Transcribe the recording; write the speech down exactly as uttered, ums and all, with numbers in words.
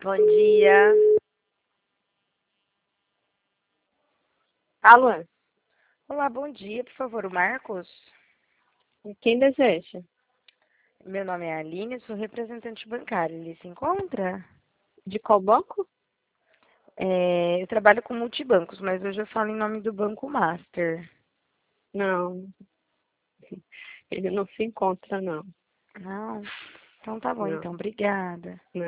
Bom dia. Alô, Olá, bom dia, por favor, o Marcos. quem deseja? Meu nome é Aline, sou representante bancário. Ele se encontra? De qual banco? É, eu trabalho com multibancos, mas hoje eu falo em nome do Banco Master. Não, ele não se encontra, não. Não? Então tá bom, Não, então. Obrigada. não.